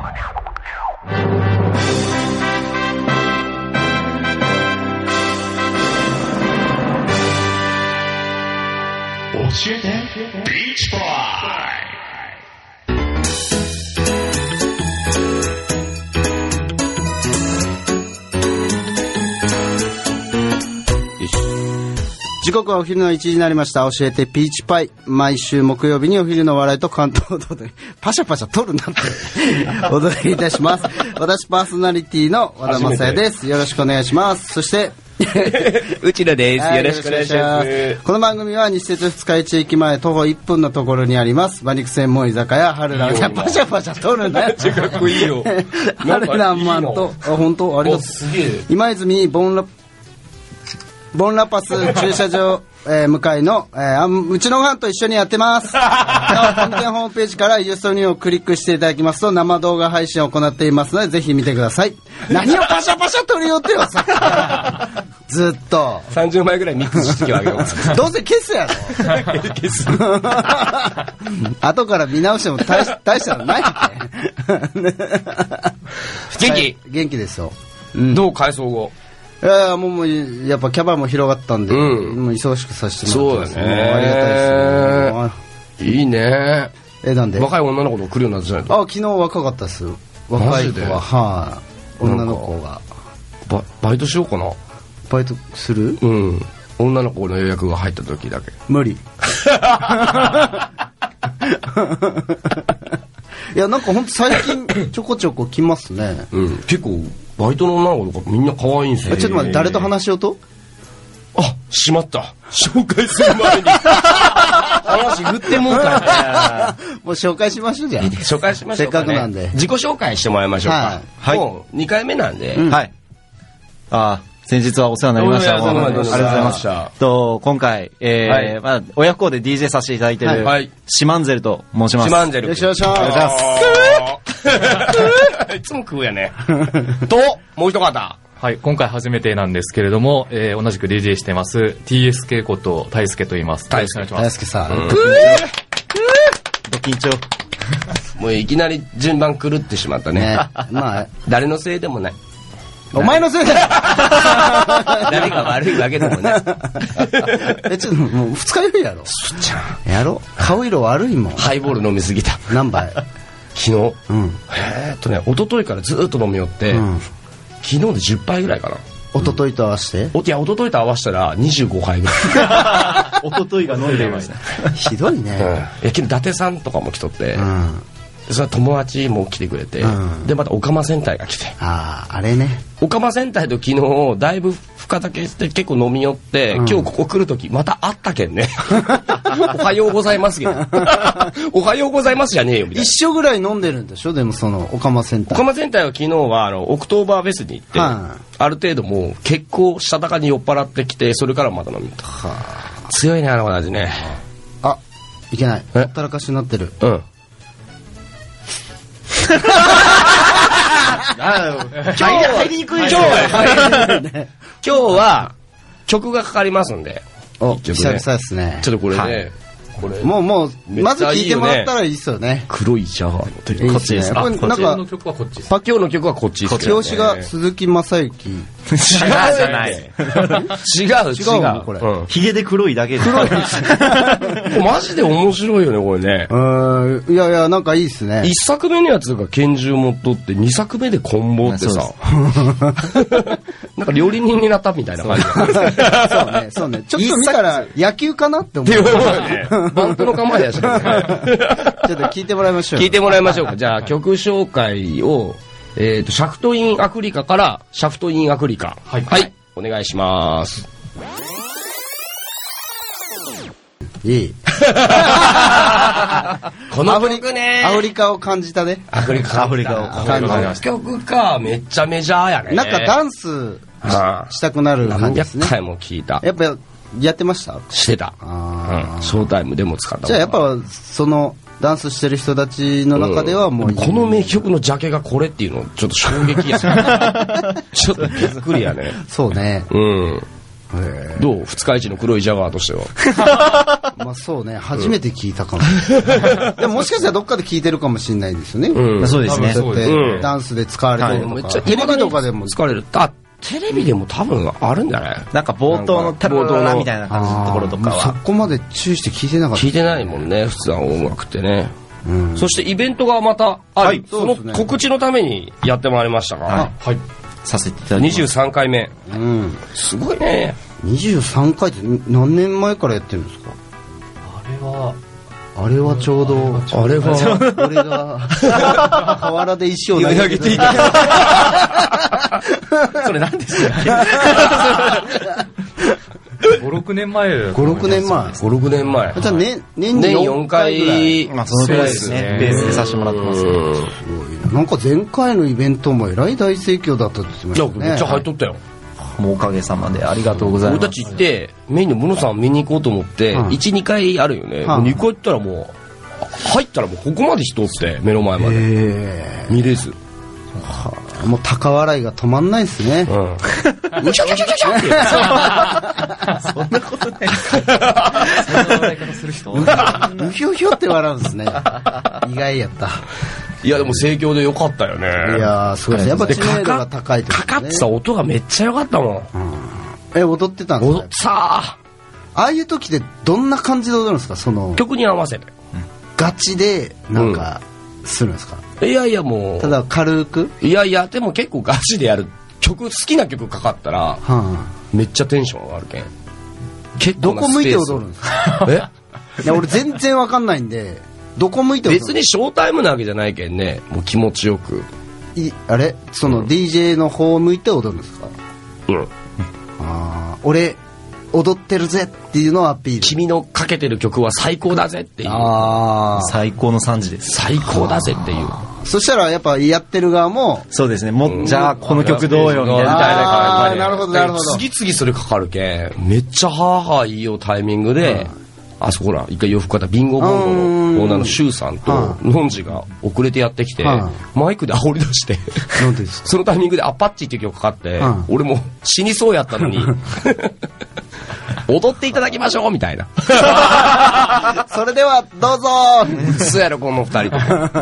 教えてビーチボーイ。 時刻はお昼の1時になりました。教えてピーチパイ。毎週木曜日にお昼の笑いと関東とでパシャパシャ撮るなってお届けいたします。私パーソナリティの和田雅也です。よろしくお願いします。そして内野です。よろしくお願いします。 この番組は西鉄二日市駅前徒歩1分のところにあります馬肉専門居酒屋春ランマン。パシャパシャ撮るなよ。 かっこいいよ。 春ランマンと本当ありがとう。 すげえ。 今泉ボンラパス駐車場、向かいの、うちのファンと一緒にやってます。本店ホームページからユーストニューをクリックしていただきますと生動画配信を行っていますのでぜひ見てください。何をパシャパシャ撮るよってよさっきからずっと 30枚ぐらいミックスしてあげよう。 どうせ消すやろ。 消す。 後から見直しても大したのないって。 元気？ 元気ですよ。 どう改装後？ いやもうやっぱキャバも広がったんで、もう忙しくさせてもらってます。 そうだね。 ありがたいですね。 いいね。 なんで若い女の子と来るようになったじゃないと。 昨日若かったです。若い子は、はい、女の子がバイトしようかな。 バイトする？ 女の子の予約が入った時だけ。 無理。いやなんかほんと最近ちょこちょこ来ますね。 結構バイトの女の子とかみんな可愛いんですよ。 ちょっと待って、誰と話しようと？ しまった。紹介する前に話振ってもうた。 もう紹介しましょうじゃん。 紹介しましょうか、ね。 せっかくなんで。 自己紹介してもらいましょうか。 はい。 もう2回目なんで。 はい。先日はお世話になりました。 ありがとうございました。 今回、親不孝で DJ させていただいてる、シマンゼルと申します。 シマンゼル。 よろしくお願いします。 いつも食うやね。と、もう一方。 はい、今回初めてなんですけれども、同じく DJ してます TSK こと大輔と言います。 大輔さん。 ド緊張。 もういきなり順番狂ってしまったね。 まあ誰のせいでもない。 お前のせいだよ。 誰が悪いわけでもない。 ちょっともう二日酔いやろ。 そっちゃん。 やろ。顔色悪いもん。 ハイボール飲みすぎた。 何杯？ 昨日。一昨日からずっと飲みよって、昨日で10杯ぐらいかな。 一昨日と合わせて？ いや、一昨日と合わせたら25杯ぐらい。 一昨日が飲んでいました。 ひどいね。 昨日伊達さんとかも来とって、それ友達も来てくれて、でまたオカマ戦隊が来て。 あれね。 オカマ戦隊と昨日だいぶ深酒して結構飲み寄って、今日ここ来る時また会ったけんね。おはようございますけど。おはようございますじゃねえよみたいな。 一緒ぐらい飲んでるんでしょ。でもそのオカマ戦隊。 オカマ戦隊は昨日はオクトーバーフェスに行って、ある程度もう結構したたかに酔っ払ってきて、それからまた飲みと。強いねあの子たちね。 いけない。ほったらかしになってる。 入りにくい。今日は曲がかかりますんで。 久々ですね。 ちょっとこれね。 もうまず聴いてもらったらいいですよね。 黒いジャガーのテレビ。 こっちです。 こっちの曲はこっちです。 今日の曲はこっちです。 表紙が鈴木雅之。 違うじゃない。違うこれ。 ヒゲで黒いだけで。 マジで面白いよねこれね。 いやなんかいいですね。 一作目のやつが拳銃持っとって二作目で棍棒ってさ。なんか料理人になったみたいな感じ。 そうね。ちょっと見たら野球かなって思う。 バントの構えやし。ちょっと聞いてもらいましょう。 聞いてもらいましょうか。じゃあ曲紹介をシャフトインアフリカからシャフトインアフリカ。はい。お願いします。 いい。 この曲ね。 アフリカを感じたね。 アフリカを感じた。曲か、めっちゃメジャーやね。 なんかダンスしたくなる感じですね。 何回も聞いた。 やっぱやってました？ してた。ショータイムでも使った。 じゃあやっぱそのダンスしてる人たちの中ではもう、 この名曲のジャケがこれっていうのちょっと衝撃や。ちょっとびっくりやね。 そうね。 どう二日市の黒いジャガーとしては。 まあそうね、初めて聞いたかも。でももしかしたらどっかで聞いてるかもしれないですよね。 そうですね。 そうやってダンスで使われてるとか。テレビとかでも使われる。テレビでも多分あるんじゃない？ なんか冒頭のタラララみたいな感じのところとかは。 そこまで注意して聞いてなかった。 聞いてないもんね、普通は音楽ってね。そしてイベントがまたある。その告知のためにやってまいりましたが。 はい。 させていただきます。 23回目。すごいね。 23回って何年前からやってるんですか？あれはちょうど、俺が河原で石を投げていた。 それ何ですか ？5、6年前。 5、6年前。 5、6年前。 じゃあ年4回。 まあそのくらいですね。ベースでさせてもらってます。すごいな。なんか前回のイベントもえらい大盛況だったって言ってましたね。 めっちゃ入っとったよ。 もうおかげさまでありがとうございます。 俺たち行ってメインのムノさん見に行こうと思って1、2回あるよね。2回行ったらもう入ったらもうここまで人って目の前まで見れず。 もう高笑いが止まんないですね。 うしゃうしゃうしゃうしゃってそんなことない。そんな笑い方する人。 うひょひょって笑うんですね。意外やった。 いやでも盛況でよかったよね。 いやそうですね。やっぱ知名度が高いとかかってた音がめっちゃ良かったもん。 踊ってたんですか？ 踊ってさああいう時でどんな感じで踊るんですか？その曲に合わせてガチでなんかするんですか？ いやいやもうただ軽く。 いやいやでも結構ガチでやる曲、好きな曲かかったらめっちゃテンション上がるけん。結構どこ向いて踊るんですか？いや俺全然わかんないんで。どこ向いて踊る？ 別にショータイムなわけじゃないけんね。もう気持ちよく。 あれその DJ の方を向いて踊るんですか？俺踊ってるぜっていうのをアピール。 君のかけてる曲は最高だぜっていう。 最高の3時です。 最高だぜっていう。 そしたらやっぱやってる側もそうですね。じゃあこの曲どうよみたいな。 なるほどなるほど。 次々それかかるけんめっちゃハーハーいいよタイミングで。あそこら一回洋服買ったビンゴボンゴのオーナーのシュウさんとノンジが遅れてやってきてマイクで煽り出してそのタイミングでアパッチっていう曲かかって俺も死にそうやったのに踊っていただきましょうみたいなそれではどうぞ嘘やろこの二人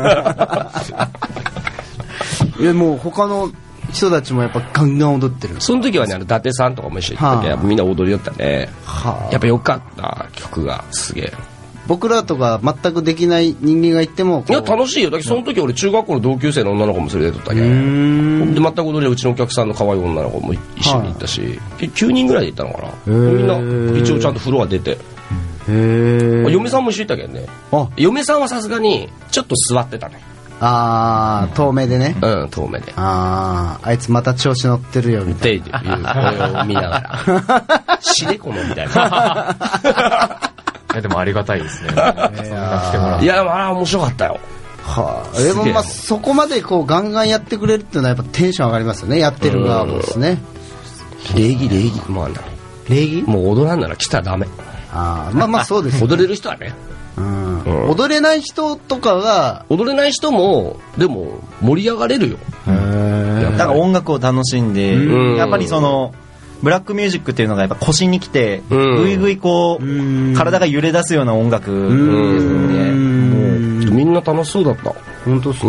いやもう他の人たちもやっぱガンガン踊ってる。 その時はね伊達さんとかも一緒に行った時みんな踊りよったね。やっぱよかった曲がすげえ。 僕らとか全くできない人間が行ってもいや楽しいよ。だけどその時俺中学校の同級生の女の子も連れてとったけんで全く踊りはうちのお客さんの可愛い女の子も一緒に行ったし9人ぐらいで行ったのかな。みんな一応ちゃんとフロア出て嫁さんも一緒に行ったけんね。嫁さんはさすがにちょっと座ってたね。 遠目でね。 遠目で。 あいつまた調子乗ってるよみたいな。 俺を見ながら。死ねこのみたいな。 いやでもありがたいですね。そんな来てもらって。 いやあれ面白かったよ。 でもまあそこまでこうガンガンやってくれるっていうのはやっぱテンション上がりますよね。やってる側もですね。 礼儀もうあんだ。 礼儀？ もう踊らんなら来たらダメ。 まあそうです。 踊れる人はね。 踊れない人とかが踊れない人もでも盛り上がれるよ。 だから音楽を楽しんでやっぱりそのブラックミュージックっていうのがやっぱ腰にきてぐいぐいこう体が揺れ出すような音楽ですのでみんな楽しそうだった。 本当そう。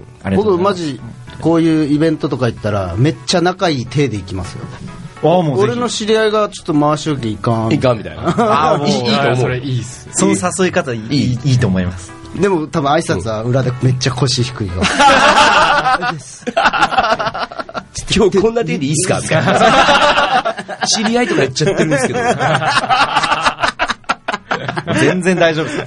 僕マジこういうイベントとか行ったらめっちゃ仲いい体で行きますよ。俺の知り合いがちょっと回し置きいかんみたいな。いいと思う。 それいいっす。 その誘い方いいと思います。 でも多分挨拶は裏でめっちゃ腰低いよ。 今日こんな手でいいっすかみたいな。知り合いとか言っちゃってるんですけど。 全然大丈夫です。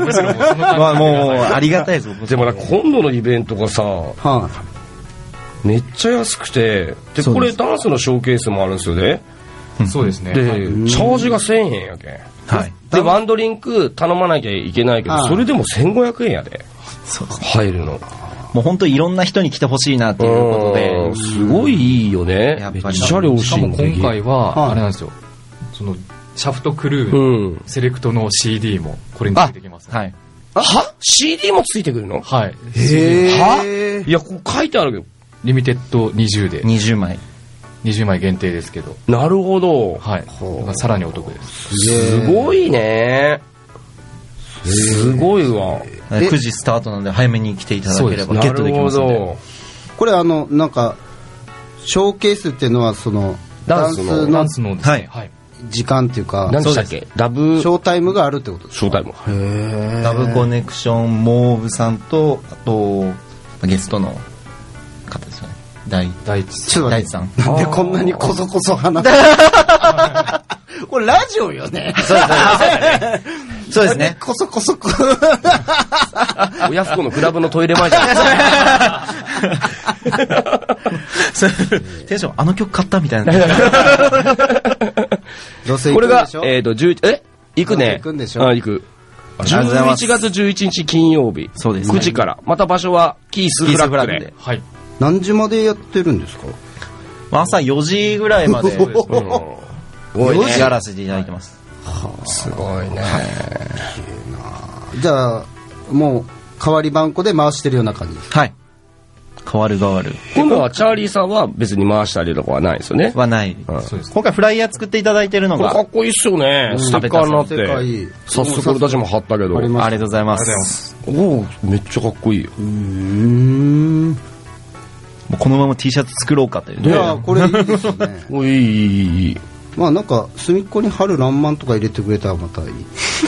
まあもうありがたいです。 でも今度のイベントがさ。めっちゃ安くてでこれダンスのショーケースもあるんですよね。 そうですね。 でチャージが1000円やけん。でワンドリンク頼まなきゃいけないけどそれでも1500円やで入るの。 もう本当にいろんな人に来てほしいなっていうことですごいいいよね。めっちゃ良心的。 しかも今回はあれなんですよ。そのシャフトクルーセレクトの CD もこれについてきます。 CD もついてくるの？ はい。 いやここ書いてあるけど。 リミテッド20で 20枚 20枚限定ですけど。 なるほど。 はい。さらにお得です。 すごいね。すごいわ。 9時スタートなので早めに来ていただければゲットできますので。 これなんかショーケースっていうのはそのダンスのはい。 時間っていうか、 何でしたっけ？ショータイムがあるってことですか？ ショータイム。 ダブコネクションモーブさんと、あとゲストの方ですよね。大地さん。 なんでこんなにこそこそ話すこれラジオよね。 そうですね。 こそこそ親不孝のクラブのトイレ前じゃないテンションあの曲買ったみたいな。 これが11行くね。 行くんでしょ。 行く。11月11日金曜日。 そうです。 9時から。また場所はキースフラッグで。 はい。 何時までやってるんですか？ 朝4時ぐらいまでやらせていただいてます。 すごいね。 じゃあもう代わり番号で回してるような感じですか？ はい。変わる。 今度はチャーリーさんは別に回したりとかはないですよね。 はない。そうです。今回フライヤー作っていただいてるのが。 かっこいいっすよね。ステッカーになって。早速俺たちも貼ったけど。 ありがとうございます。 おお、めっちゃかっこいいよ。 もうこのまま T シャツ作ろうかという。 いやこれいいですよね。 いい。 まあなんか隅っこに春爛漫とか入れてくれたらまたいい。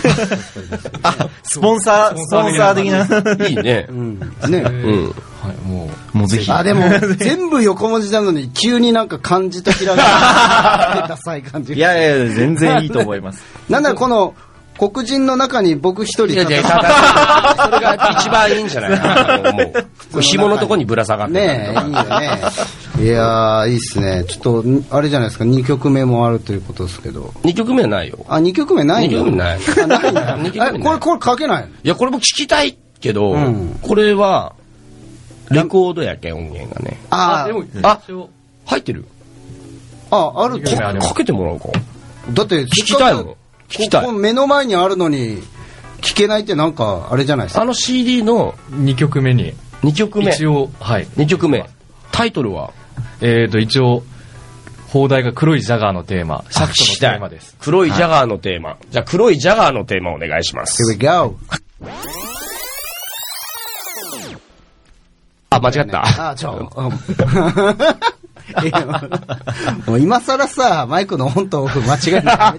スポンサー的な。 いいね。 ね。 はい、もうぜひ。 でも全部横文字なのに急になんか漢字とひらがなダサい感じ。 いや全然いいと思います。 なんだこの黒人の中に僕一人。 それが一番いいんじゃないかなと思う。紐のとこにぶら下がって。 ねえいいよね。いやいいっすね。ちょっとあれじゃないですか、2曲目もあるということですけど。 2曲目はないよ。 2曲目ないよ。2曲目ない。 これ書けないの？ いやこれも聞きたいけど、これはレコードやけん音源がね。 でも入ってる。 あるとかけてもらおうか。 だって聞きたいもん。聞きたい。 目の前にあるのに聞けないってなんかあれじゃないですか。 CD の 2曲目に。 2曲目。 一応はい。 2曲目。タイトルは一応放題が黒いジャガーのテーマ、シャフトのテーマです。 黒いジャガーのテーマ。じゃあ黒いジャガーのテーマお願いします。 Here we go。 間違った。 もう今更さマイクのオンとオフ間違えない。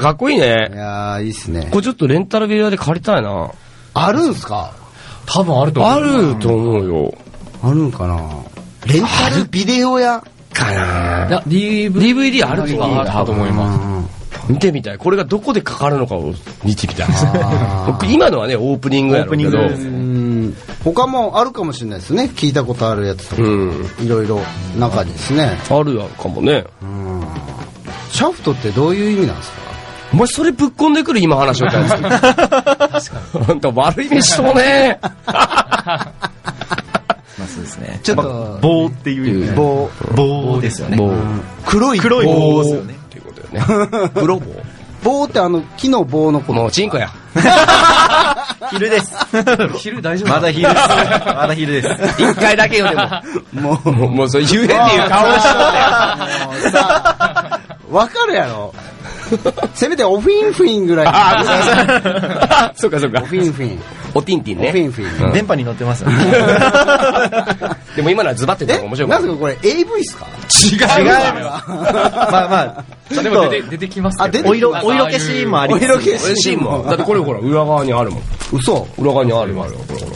かっこいいね。 いやいいっすね。 これちょっとレンタルビデオで借りたいな。 あるんすか？ 多分あると思う。 あると思うよ。 あるんかな。レンタルビデオ屋かな。 いや DVD あると思う。 あると思います。 見てみたい。これがどこでかかるのかを見てみたい。今のはねオープニングやろうけど。 他もあるかもしれないですね。聞いたことあるやつとか、いろいろ中にですね。 あるかもね。 シャフトってどういう意味なんですか？ お前それぶっこんでくる今話をしたんですけど。確かに。あんた悪い飯とね。 そうですね。 ちょっと棒っていう棒ですよね。 黒い棒ですよね。 っていうことよね。黒棒。 棒って木の棒のこと。 もうチンコや。 昼です。 昼大丈夫？ まだ昼です。まだ昼です。 一回だけよでも。もうそれ言えっていう顔をしとったよ。わかるやろ。せめてオフィンフィンぐらい。 そうか。オフィンフィン。 おティンティンね。 オフィンフィン。 電波に乗ってますよね。 でも今のはズバってたのが面白い。 なんですかこれ AV っすか？ 違う。 まあでも出てきますけど。 お色気シーンもあります。 お色気シーンも。 だってこれほら裏側にあるもん。 嘘。 裏側にある。ほら。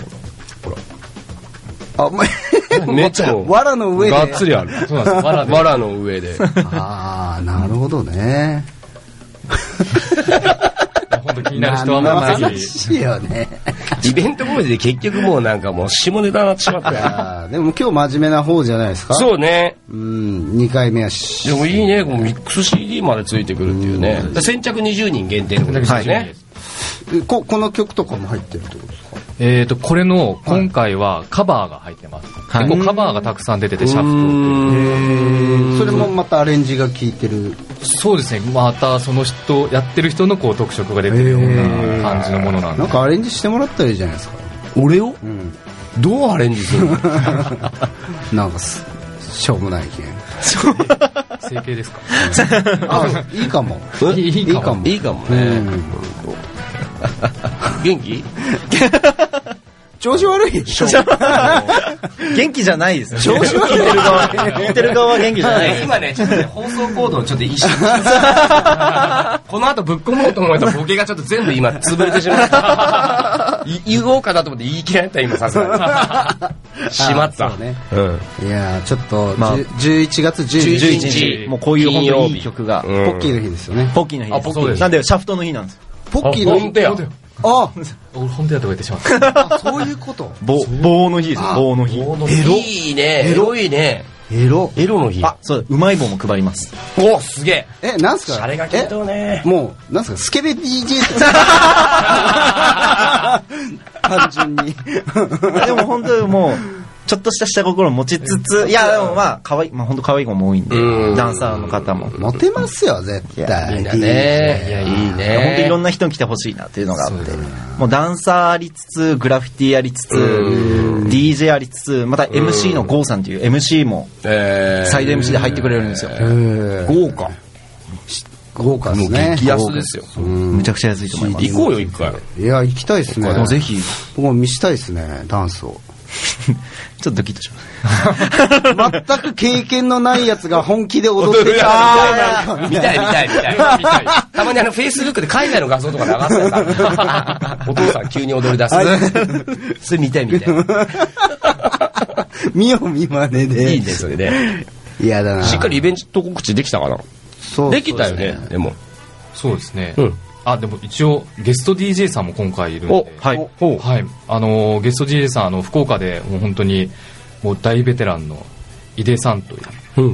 めっちゃ藁の上で。 がっつりある。そうなんです。藁の上で。 なるほどね。 本当気になる人はまあしいよね。 イベント声で結局もうなんかもう下ネタになってしまったよ。 でも今日真面目な方じゃないですか。 そうね。 2回目やし。 でもいいね。このミックス CD までついてくるっていうね。先着20人限定のことですね。 この曲とかも入ってるってことですか？ これの今回はカバーが入ってます。結構カバーがたくさん出ててシャフト。 それもまたアレンジが効いてる。 そうですね。またその人やってる人のこう特色が出てるような感じのものなんで。 なんかアレンジしてもらったらいいじゃないですか。 俺を？どうアレンジするの？ なんかしょうもない機整形ですか？ 嫌。いいかも。 いいかも。 いいかもね。元気？ 調子悪い。 元気じゃないですね。 調子悪い。 聞いてる側は元気じゃないです。 今ね、ちょっとね、放送コードをちょっと意識この後ぶっ込もうと思ったボケがちょっと全部今潰れてしまった。言おうかなと思って言い切られた今さすがに。しまった。 そうね。いやちょっと、11月 11 11 日。もうこういう本当にいい曲が。 ポッキーの日ですよね。 ポッキーの日です。 そうです。 なんで、シャフトの日なんです。 ポッキーの日。 本当や。 あ、 俺本当やとか言ってしまった。 そういうこと。 棒の日ですよ、棒の日。 いいね。エロいね。 エロの日。 あ、そうだ、うまい棒も配ります。 お、すげえ。なんすか？ シャレが効いてるね。 もう、なんすか、スケベ DJ とか。単純に。 でも本当にもう、ちょっとした下心を持ちつつ、いや、でもまあ、可愛い、まあ本当可愛い子も多いんで、ダンサーの方も。 モテますよ、絶対。 いいね。 いや、いいね。 本当にいろんな人に来てほしいなっていうのがあって、もうダンサーありつつ、グラフィティありつつ、DJ ありつつ、また MC のゴーさんという MC も、サイド MC で入ってくれるんですよ。 豪華。 豪華ですね。 激安ですよ。 めちゃくちゃ安いと思います。 行こうよ、一回。 いや、行きたいですね。 もうぜひ。 僕も見したいですね、ダンスを。 ちょっとドキッとします。 全く経験のないやつが本気で踊ってた見たい。たまにフェイスブックで海外の画像とか流すやつ。お父さん急に踊り出す。それ見たい。 見よう見まねで。 いいね、それね。 嫌だな。 しっかりイベント告知できたかな？ そう。 できたよね、でも。 そうですね。あ、でも一応ゲスト DJ さんも今回いるんで、 はい。 はい。ゲスト DJ さん、福岡でもう本当にもう大ベテランの井出さんという、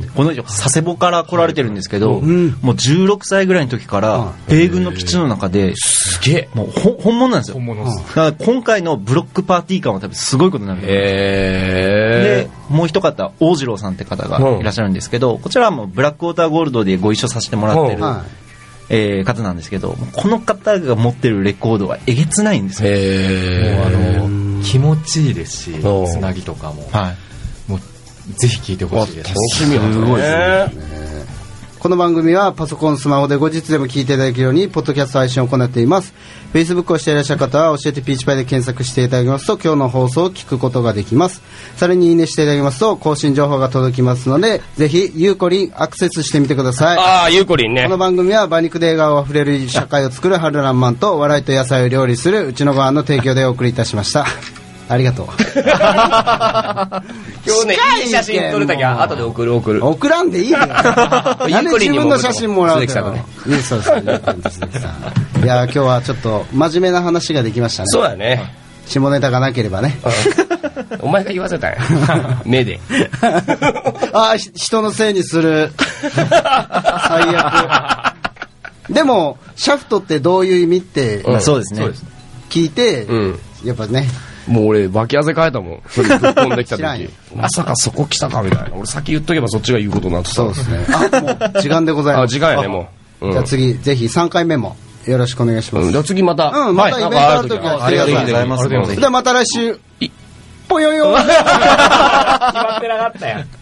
この人佐世保から来られてるんですけど、もう16歳ぐらいの時から米軍の基地の中で、 すげえ、 もう本物なんですよ。 本物です。 だから今回のブロックパーティー感は多分すごいことになる。で、もう一方大次郎さんって方がいらっしゃるんですけど、こちらはもうブラックウォーターゴールドでご一緒させてもらってる。方なんですけど、この方が持ってるレコードはえげつないんですよ。 もう気持ちいいですし、つなぎとかも、もうぜひ聴いてほしいです。 楽しみやすごいですね。 この番組はパソコン、スマホで後日でも聞いていただけるようにポッドキャスト配信を行っています。 Facebook をしていらっしゃる方は教えてピーチパイで検索していただきますと今日の放送を聞くことができます。さらにいいねしていただきますと更新情報が届きますので、ぜひゆうこりんアクセスしてみてください。 ああ、ゆうこりんね。 この番組は馬肉で笑顔あふれる社会を作る春らんまんと笑いと野菜を料理するうちのご飯の提供でお送りいたしました。ありがとう。 今日ね、いい写真撮れたきゃ後で送る。 送らんでいいよ。なんで自分の写真もらうとよ。いい、そうですね。いや、今日はちょっと真面目な話ができましたね。 そうだね。 下ネタがなければね。 お前が言わせたんや。目で。 ああ、人のせいにする。最悪。でも、シャフトってどういう意味って、 そうですね。 聞いて、やっぱね。 もう俺、脇汗かいたもん。それぶっ込んできた時。まさかそこ来たかみたいな。俺先言っとけばそっちが言うことになってた。 そうですね。あ、もう時間でございます。 時間やね、もう。 じゃあ次、ぜひ3回目もよろしくお願いします。 じゃあ次また。 またイベントある時はありがとうございます。 ではまた来週。ぽよよ。 決まってなかったやん。